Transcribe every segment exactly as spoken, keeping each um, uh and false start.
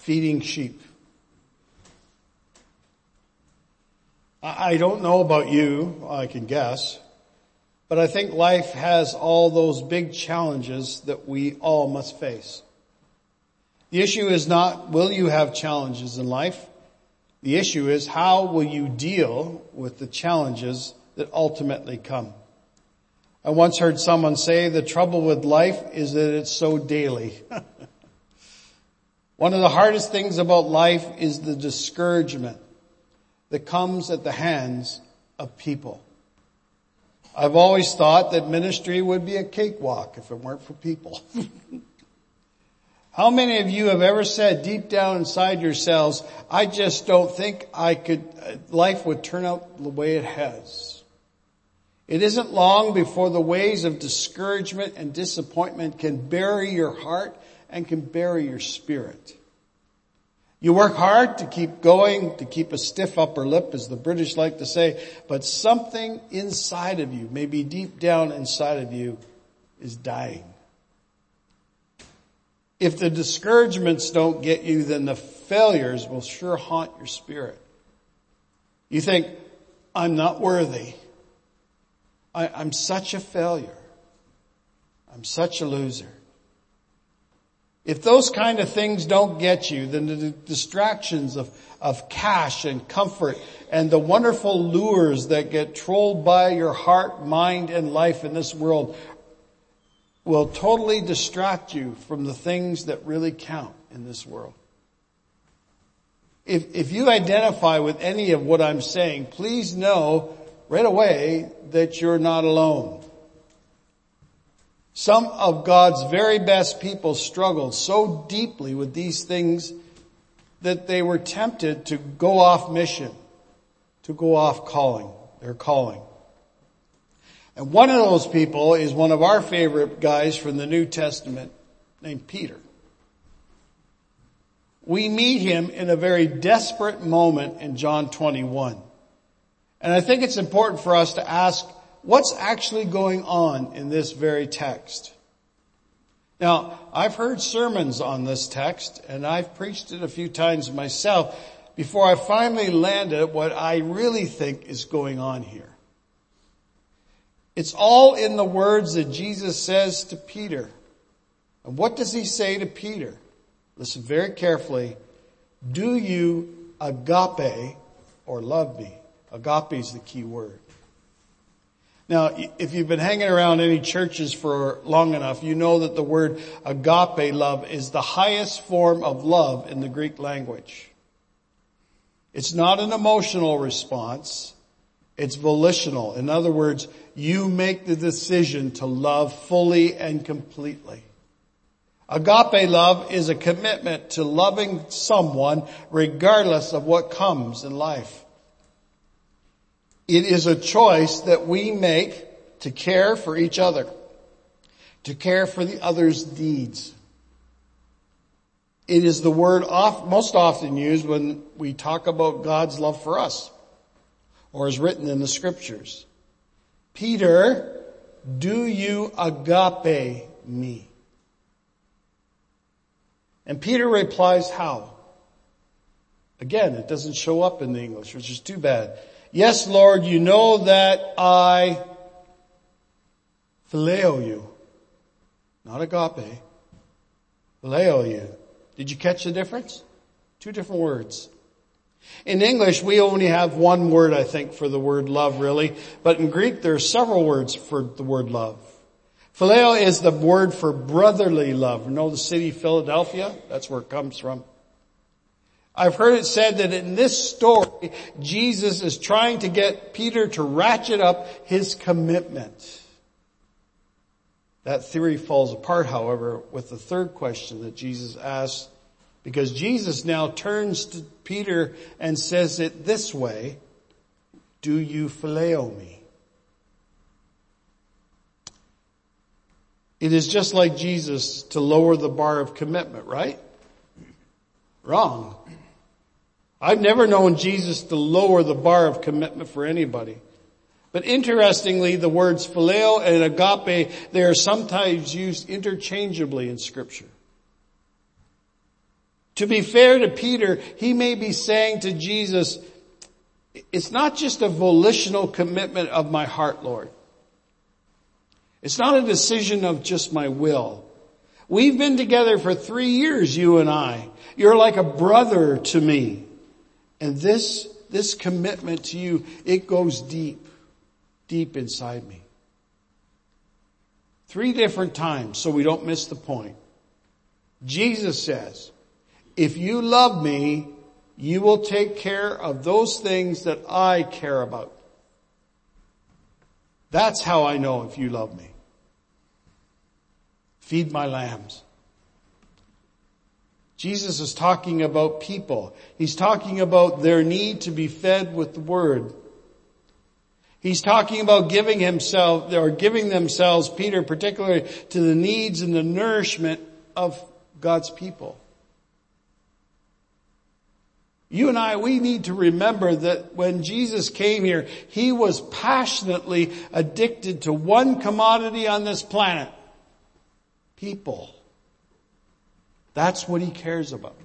feeding sheep. I don't know about you, I can guess, but I think life has all those big challenges that we all must face. The issue is not, will you have challenges in life? The issue is, how will you deal with the challenges that ultimately come? I once heard someone say, the trouble with life is that it's so daily. One of the hardest things about life is the discouragement that comes at the hands of people. I've always thought that ministry would be a cakewalk if it weren't for people. How many of you have ever said deep down inside yourselves, I just don't think I could, life would turn out the way it has? It isn't long before the waves of discouragement and disappointment can bury your heart and can bury your spirit. You work hard to keep going, to keep a stiff upper lip, as the British like to say, but something inside of you, maybe deep down inside of you, is dying. If the discouragements don't get you, then the failures will sure haunt your spirit. You think, I'm not worthy. I, I'm such a failure. I'm such a loser. If those kind of things don't get you, then the distractions of, of cash and comfort and the wonderful lures that get trolled by your heart, mind, and life in this world will totally distract you from the things that really count in this world. If, if you identify with any of what I'm saying, please know right away that you're not alone. Some of God's very best people struggled so deeply with these things that they were tempted to go off mission, to go off calling, their calling. And one of those people is one of our favorite guys from the New Testament named Peter. We meet him in a very desperate moment in John twenty-one. And I think it's important for us to ask, what's actually going on in this very text? Now, I've heard sermons on this text, and I've preached it a few times myself before I finally landed at what I really think is going on here. It's all in the words that Jesus says to Peter. And what does he say to Peter? Listen very carefully. Do you agape or love me? Agape is the key word. Now, if you've been hanging around any churches for long enough, you know that the word agape love is the highest form of love in the Greek language. It's not an emotional response. It's volitional. In other words, you make the decision to love fully and completely. Agape love is a commitment to loving someone regardless of what comes in life. It is a choice that we make to care for each other, to care for the other's needs. It is the word oft, most often used when we talk about God's love for us, or is written in the scriptures. Peter, do you agape me? And Peter replies, how? Again, it doesn't show up in the English, which is too bad. Yes, Lord, you know that I phileo you. Not agape. Phileo you. Did you catch the difference? Two different words. In English, we only have one word, I think, for the word love, really. But in Greek, there are several words for the word love. Phileo is the word for brotherly love. You know the city Philadelphia? That's where it comes from. I've heard it said that in this story, Jesus is trying to get Peter to ratchet up his commitment. That theory falls apart, however, with the third question that Jesus asks, because Jesus now turns to Peter and says it this way, do you phileo me? It is just like Jesus to lower the bar of commitment, right? Wrong. I've never known Jesus to lower the bar of commitment for anybody. But interestingly, the words phileo and agape, they are sometimes used interchangeably in Scripture. To be fair to Peter, he may be saying to Jesus, it's not just a volitional commitment of my heart, Lord. It's not a decision of just my will. We've been together for three years, you and I. You're like a brother to me. And this, this commitment to you, it goes deep, deep inside me. Three different times, so we don't miss the point. Jesus says, if you love me, you will take care of those things that I care about. That's how I know if you love me. Feed my lambs. Jesus is talking about people. He's talking about their need to be fed with the word. He's talking about giving himself, or giving themselves, Peter particularly, to the needs and the nourishment of God's people. You and I, we need to remember that when Jesus came here, he was passionately addicted to one commodity on this planet. People. That's what he cares about.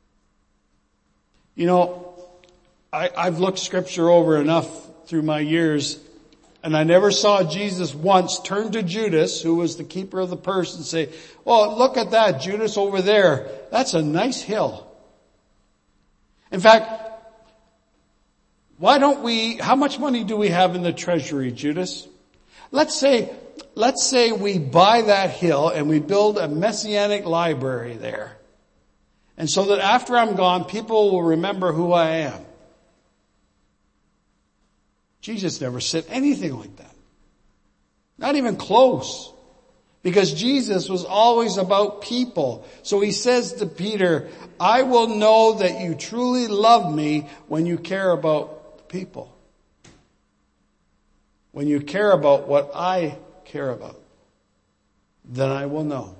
You know, I, I've looked scripture over enough through my years, and I never saw Jesus once turn to Judas, who was the keeper of the purse, and say, well, look at that, Judas over there. That's a nice hill. In fact, why don't we, how much money do we have in the treasury, Judas? Let's say, let's say we buy that hill and we build a messianic library there. And so that after I'm gone, people will remember who I am. Jesus never said anything like that. Not even close. Because Jesus was always about people. So he says to Peter, I will know that you truly love me when you care about the people. When you care about what I care about. Then I will know.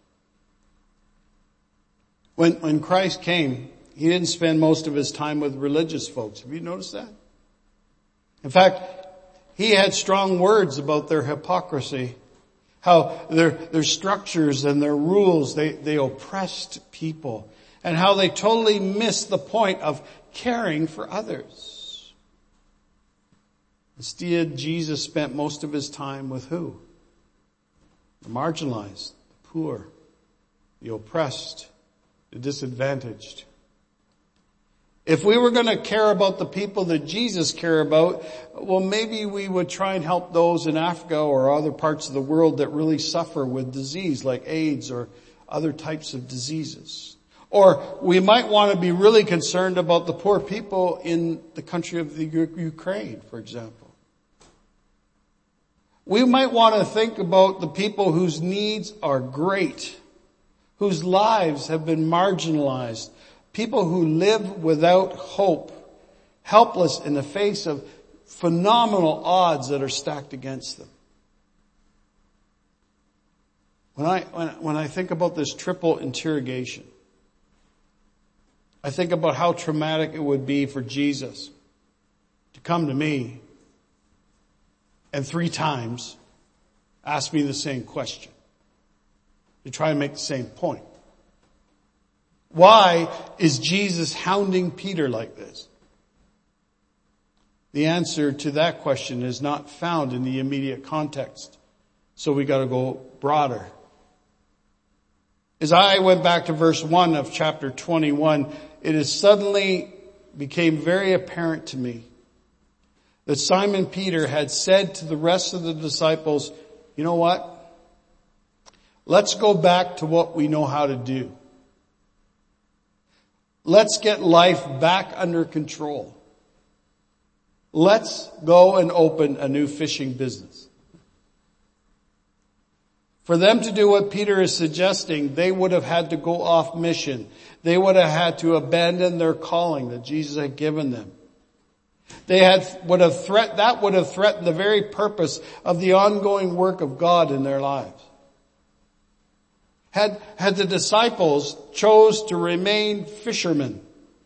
When, when Christ came, he didn't spend most of his time with religious folks. Have you noticed that? In fact, he had strong words about their hypocrisy. How their, their structures and their rules, they, they oppressed people. And how they totally missed the point of caring for others. Instead, Jesus spent most of his time with who? The marginalized, the poor, the oppressed, the disadvantaged. If we were going to care about the people that Jesus cared about, well, maybe we would try and help those in Africa or other parts of the world that really suffer with disease like AIDS or other types of diseases. Or we might want to be really concerned about the poor people in the country of the Ukraine, for example. We might want to think about the people whose needs are great, whose lives have been marginalized. People who live without hope, helpless in the face of phenomenal odds that are stacked against them. When I, when, when I think about this triple interrogation, I think about how traumatic it would be for Jesus to come to me and three times ask me the same question, to try and make the same point. Why is Jesus hounding Peter like this? The answer to that question is not found in the immediate context. So we got to go broader. As I went back to verse one of chapter twenty-one, it has suddenly became very apparent to me that Simon Peter had said to the rest of the disciples, you know what? Let's go back to what we know how to do. Let's get life back under control. Let's go and open a new fishing business. For them to do what Peter is suggesting, they would have had to go off mission. They would have had to abandon their calling that Jesus had given them. They had, would have threat, that would have threatened the very purpose of the ongoing work of God in their lives. Had, had the disciples chose to remain fishermen,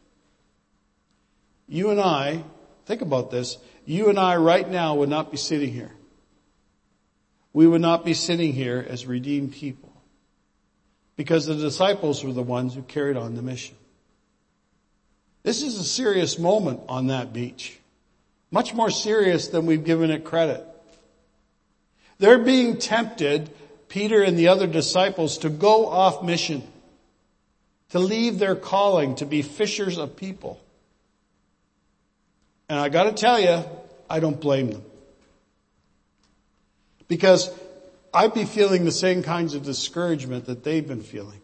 you and I, think about this, you and I right now would not be sitting here. We would not be sitting here as redeemed people. because the disciples were the ones who carried on the mission. This is a serious moment on that beach. Much more serious than we've given it credit. They're being tempted, Peter and the other disciples, to go off mission, to leave their calling, to be fishers of people. And I got to tell you, I don't blame them. Because I'd be feeling the same kinds of discouragement that they've been feeling.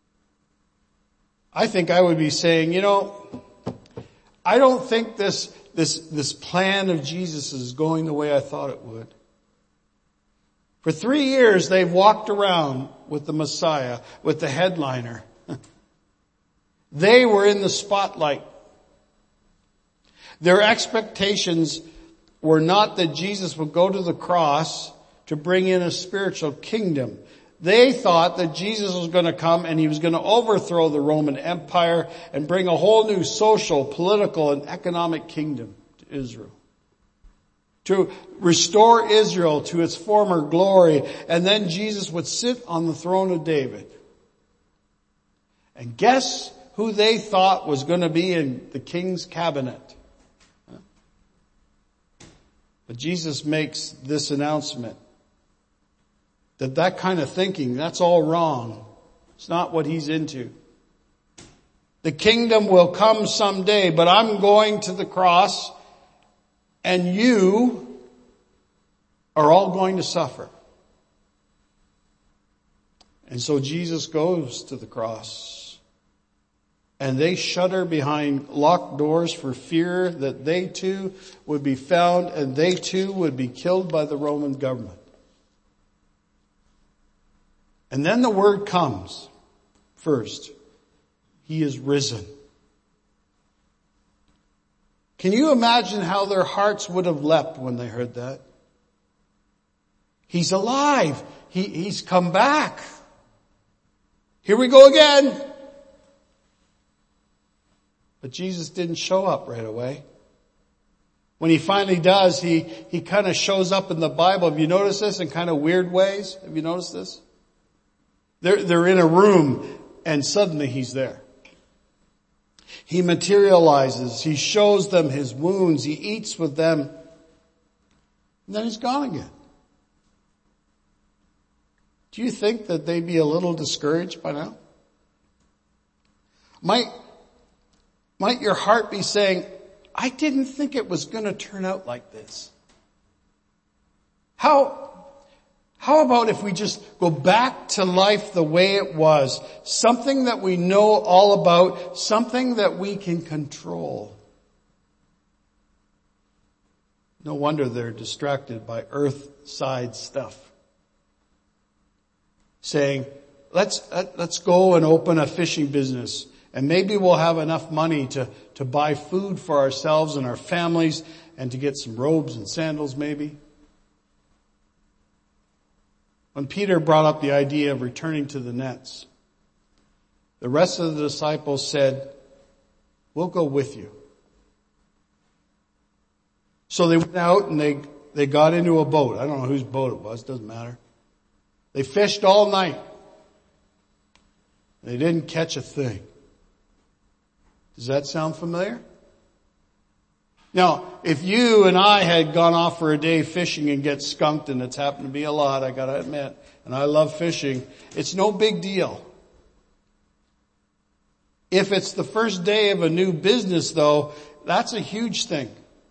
I think I would be saying, you know, I don't think this, this, this plan of Jesus is going the way I thought it would. For three years, they've walked around with the Messiah, with the headliner. They were in the spotlight. Their expectations were not that Jesus would go to the cross to bring in a spiritual kingdom. They thought that Jesus was going to come and he was going to overthrow the Roman Empire and bring a whole new social, political, and economic kingdom to Israel. To restore Israel to its former glory, and then Jesus would sit on the throne of David. And guess who they thought was going to be in the king's cabinet? But Jesus makes this announcement that that kind of thinking, that's all wrong. It's not what he's into. The kingdom will come someday, but I'm going to the cross and you are all going to suffer. And so Jesus goes to the cross and they shudder behind locked doors for fear that they too would be found and they too would be killed by the Roman government. And then the word comes. First, he is risen. Can you imagine how their hearts would have leapt when they heard that? He's alive. He, he's come back. Here we go again. But Jesus didn't show up right away. When he finally does, he, he kind of shows up in the Bible. Have you noticed this in kind of weird ways? Have you noticed this? They're, they're in a room and suddenly he's there. He materializes. He shows them his wounds. He eats with them. And then he's gone again. Do you think that they'd be a little discouraged by now? Might, might your heart be saying, I didn't think it was going to turn out like this. How, how about if we just go back to life the way it was? Something that we know all about, something that we can control. No wonder they're distracted by earth-side stuff. Saying, let's, let's go and open a fishing business and maybe we'll have enough money to, to buy food for ourselves and our families and to get some robes and sandals maybe. When Peter brought up the idea of returning to the nets, the rest of the disciples said, we'll go with you. So they went out and they, they got into a boat. I don't know whose boat it was, doesn't matter. They fished all night. They didn't catch a thing. Does that sound familiar? Now, if you and I had gone off for a day fishing and get skunked, and it's happened to be a lot, I gotta admit, and I love fishing, it's no big deal. If it's the first day of a new business though, that's a huge thing.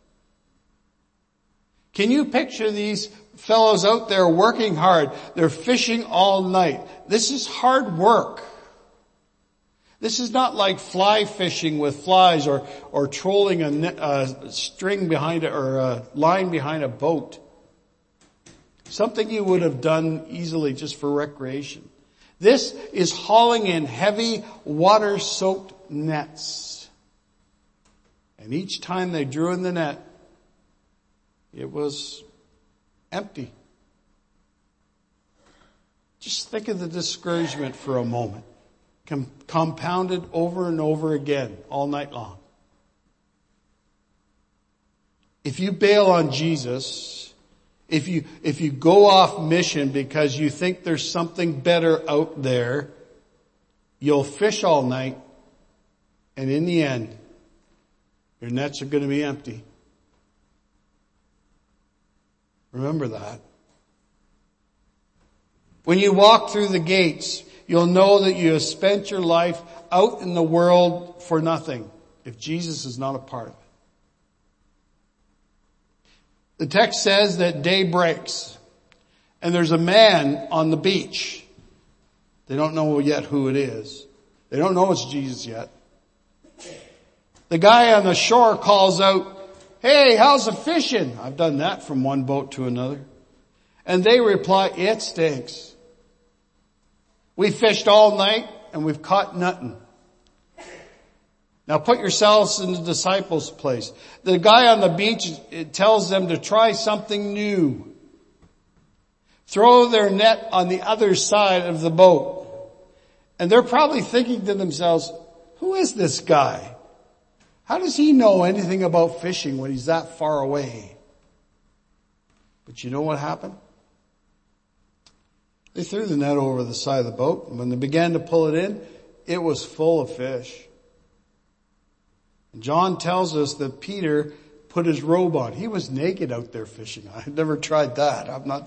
Can you picture these fellows out there working hard? They're fishing all night. This is hard work. This is not like fly fishing with flies or, or trolling a, net, a string behind a, or a line behind a boat. Something you would have done easily just for recreation. This is hauling in heavy water-soaked nets. And each time they drew in the net, it was empty. Just think of the discouragement for a moment. Com- compounded over and over again all night long. If you bail on Jesus, if you, if you go off mission because you think there's something better out there, You'll fish all night, and in the end, your nets are going to be empty. Remember that. When you walk through the gates, you'll know that you have spent your life out in the world for nothing if Jesus is not a part of it. The text says that day breaks and there's a man on the beach. They don't know yet who it is. They don't know it's Jesus yet. The guy on the shore calls out, "Hey, how's the fishing?" I've done that from one boat to another. And they reply, "It stinks. We fished all night and we've caught nothing." Now put yourselves in the disciples' place. The guy on the beach, it tells them to try something new. Throw their net on the other side of the boat. And they're probably thinking to themselves, who is this guy? How does he know anything about fishing when he's that far away? But you know what happened? They threw the net over the side of the boat, and when they began to pull it in, it was full of fish. And John tells us that Peter put his robe on. He was naked out there fishing. I've never tried that. I'm not.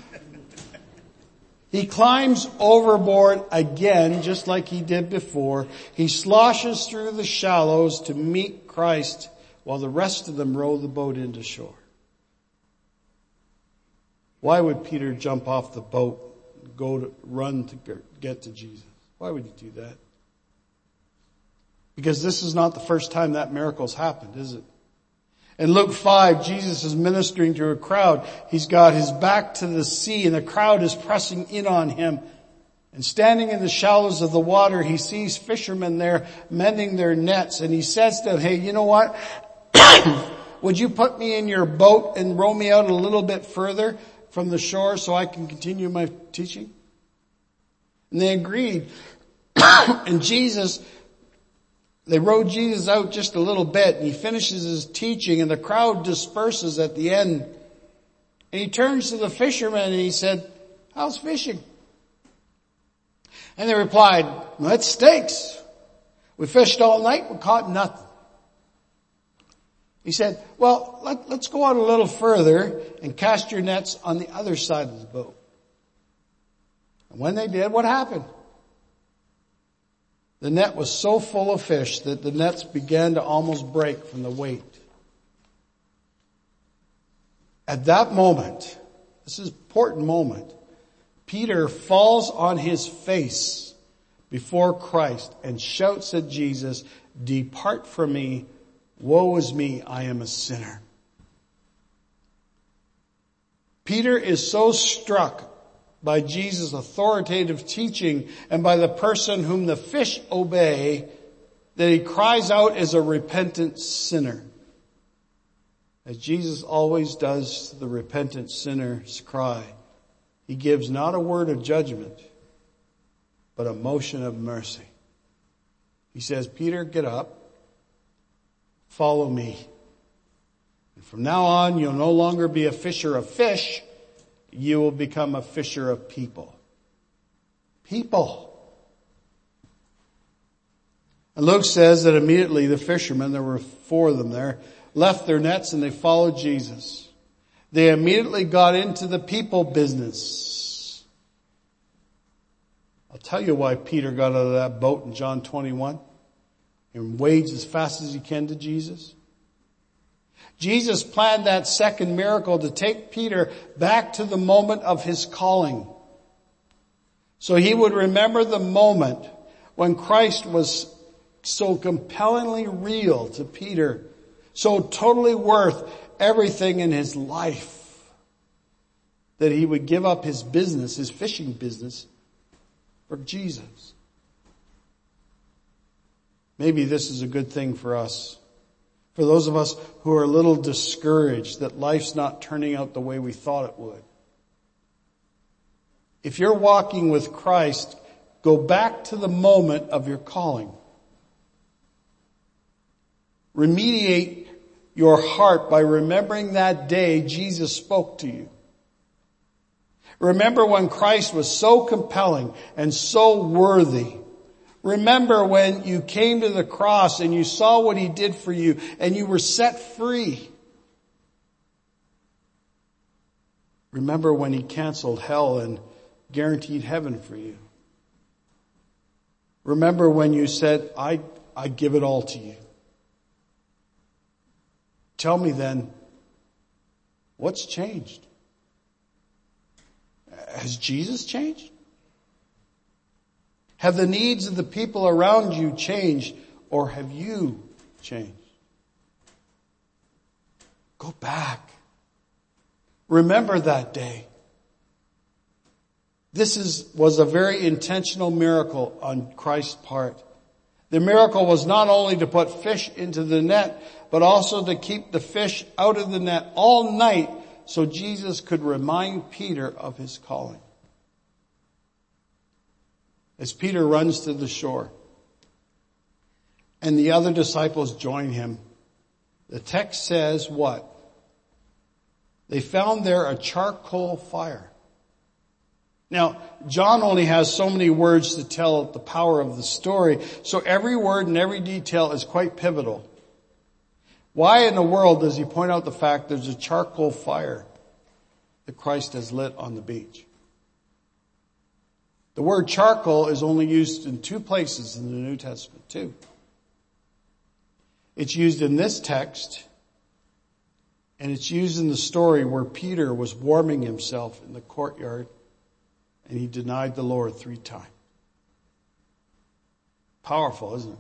He climbs overboard again, just like he did before. He sloshes through the shallows to meet Christ while the rest of them row the boat into shore. Why would Peter jump off the boat and go to run to get to Jesus? Why would he do that? Because this is not the first time that miracle's happened, is it? In Luke five, Jesus is ministering to a crowd. He's got his back to the sea and the crowd is pressing in on him. And standing in the shallows of the water, he sees fishermen there mending their nets. And he says to them, "Hey, you know what? Would you put me in your boat and row me out a little bit further from the shore so I can continue my teaching?" And they agreed. And Jesus, they rowed Jesus out just a little bit, and he finishes his teaching, and the crowd disperses at the end. And he turns to the fishermen and he said, "How's fishing?" And they replied, "Well, it stinks. We fished all night, we caught nothing." He said, "Well, let, let's go out a little further and cast your nets on the other side of the boat." And when they did, what happened? The net was so full of fish that the nets began to almost break from the weight. At that moment, this is an important moment, Peter falls on his face before Christ and shouts at Jesus, "Depart from me, woe is me, I am a sinner." Peter is so struck by Jesus' authoritative teaching and by the person whom the fish obey that he cries out as a repentant sinner. As Jesus always does to the repentant sinner's cry, he gives not a word of judgment, but a motion of mercy. He says, "Peter, get up, follow me. And from now on, you'll no longer be a fisher of fish, you will become a fisher of people." People. And Luke says that immediately the fishermen, there were four of them there, left their nets and they followed Jesus. They immediately got into the people business. I'll tell you why Peter got out of that boat in John twenty-one and wades as fast as he can to Jesus. Jesus planned that second miracle to take Peter back to the moment of his calling. So he would remember the moment when Christ was so compellingly real to Peter, so totally worth everything in his life, that he would give up his business, his fishing business, for Jesus. Maybe this is a good thing for us. For those of us who are a little discouraged that life's not turning out the way we thought it would. If you're walking with Christ, go back to the moment of your calling. Remediate your heart by remembering that day Jesus spoke to you. Remember when Christ was so compelling and so worthy. Remember when you came to the cross and you saw what he did for you and you were set free. Remember when he canceled hell and guaranteed heaven for you. Remember when you said, I, I give it all to you. Tell me then, what's changed? Has Jesus changed? Have the needs of the people around you changed, or have you changed? Go back. Remember that day. This is, was a very intentional miracle on Christ's part. The miracle was not only to put fish into the net, but also to keep the fish out of the net all night so Jesus could remind Peter of his calling. As Peter runs to the shore and the other disciples join him, the text says what? They found there a charcoal fire. Now, John only has so many words to tell the power of the story, so every word and every detail is quite pivotal. Why in the world does he point out the fact there's a charcoal fire that Christ has lit on the beach? The word charcoal is only used in two places in the New Testament, too. It's used in this text, and it's used in the story where Peter was warming himself in the courtyard and he denied the Lord three times. Powerful, isn't it?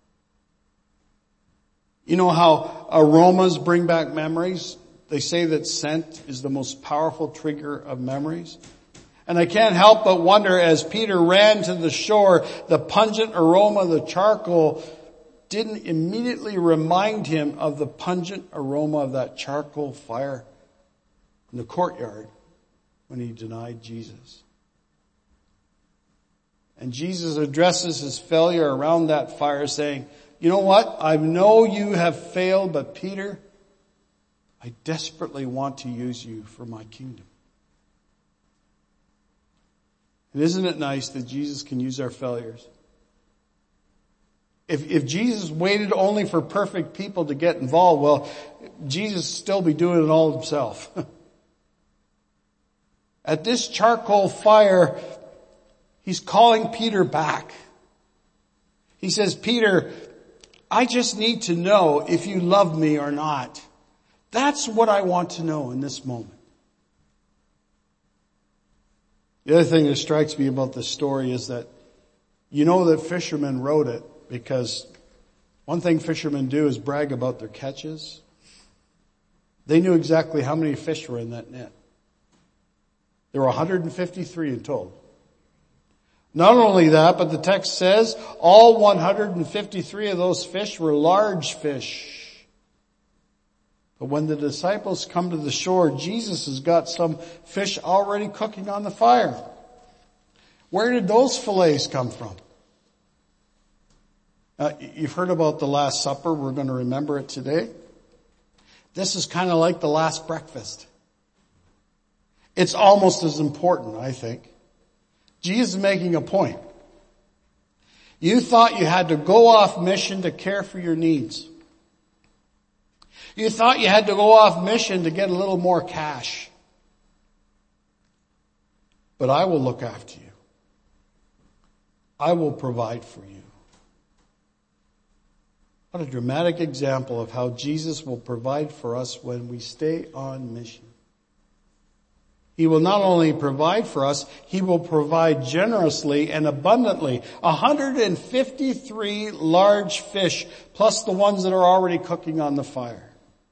You know how aromas bring back memories? They say that scent is the most powerful trigger of memories. And I can't help but wonder, as Peter ran to the shore, the pungent aroma of the charcoal didn't immediately remind him of the pungent aroma of that charcoal fire in the courtyard when he denied Jesus. And Jesus addresses his failure around that fire saying, you know what? I know you have failed, but Peter, I desperately want to use you for my kingdom. And isn't it nice that Jesus can use our failures? If, if Jesus waited only for perfect people to get involved, well, Jesus would still be doing it all himself. At this charcoal fire, he's calling Peter back. He says, Peter, I just need to know if you love me or not. That's what I want to know in this moment. The other thing that strikes me about this story is that you know that fishermen wrote it because one thing fishermen do is brag about their catches. They knew exactly how many fish were in that net. There were one hundred fifty-three in total. Not only that, but the text says all one hundred fifty-three of those fish were large fish. But when the disciples come to the shore, Jesus has got some fish already cooking on the fire. Where did those fillets come from? Uh, you've heard about the Last Supper. We're going to remember it today. This is kind of like the Last Breakfast. It's almost as important, I think. Jesus is making a point. You thought you had to go off mission to care for your needs. You thought you had to go off mission to get a little more cash. But I will look after you. I will provide for you. What a dramatic example of how Jesus will provide for us when we stay on mission. He will not only provide for us, he will provide generously and abundantly. one hundred fifty-three large fish, plus the ones that are already cooking on the fire.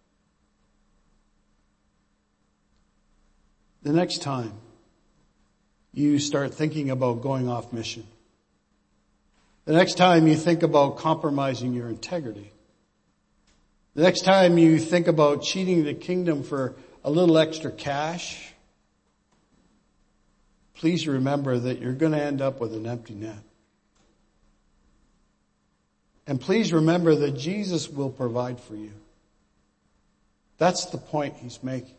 The next time you start thinking about going off mission, the next time you think about compromising your integrity, the next time you think about cheating the kingdom for a little extra cash, please remember that you're going to end up with an empty net. And please remember that Jesus will provide for you. That's the point he's making.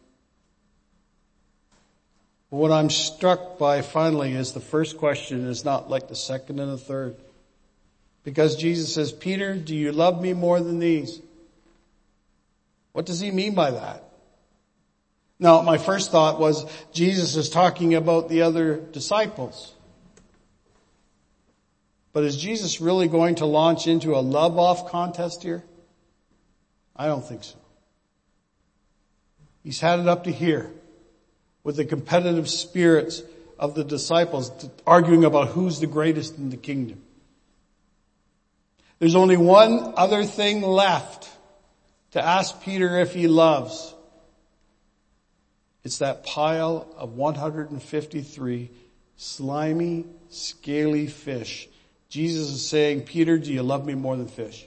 But what I'm struck by finally is the first question is not like the second and the third. Because Jesus says, Peter, do you love me more than these? What does he mean by that? Now, my first thought was Jesus is talking about the other disciples. But is Jesus really going to launch into a love-off contest here? I don't think so. He's had it up to here with the competitive spirits of the disciples arguing about who's the greatest in the kingdom. There's only one other thing left to ask Peter if he loves. It's that pile of one hundred fifty-three slimy, scaly fish. Jesus is saying, Peter, do you love me more than fish?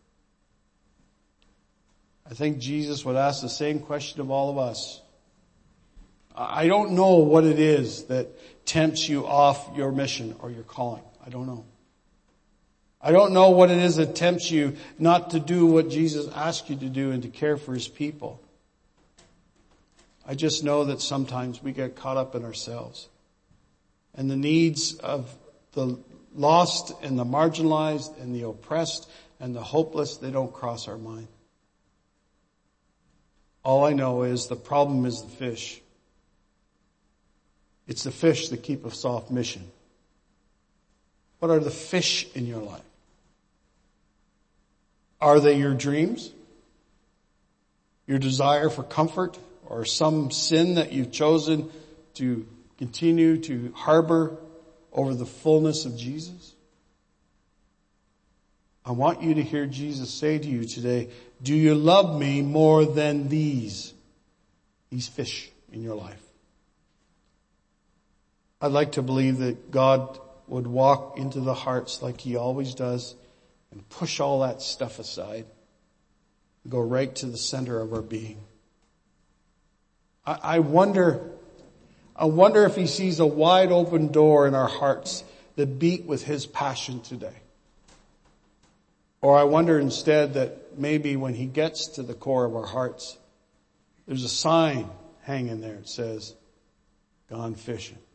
I think Jesus would ask the same question of all of us. I don't know what it is that tempts you off your mission or your calling. I don't know. I don't know what it is that tempts you not to do what Jesus asked you to do and to care for his people. I just know that sometimes we get caught up in ourselves. And the needs of the lost and the marginalized and the oppressed and the hopeless, they don't cross our mind. All I know is the problem is the fish. It's the fish that keep us off mission. What are the fish in your life? Are they your dreams? Your desire for comfort? Or some sin that you've chosen to continue to harbor over the fullness of Jesus? I want you to hear Jesus say to you today, do you love me more than these, these fish in your life? I'd like to believe that God would walk into the hearts like he always does and push all that stuff aside and go right to the center of our being. I, I wonder, I wonder if he sees a wide open door in our hearts that beat with his passion today. Or I wonder instead that maybe when he gets to the core of our hearts, there's a sign hanging there that says, gone fishing.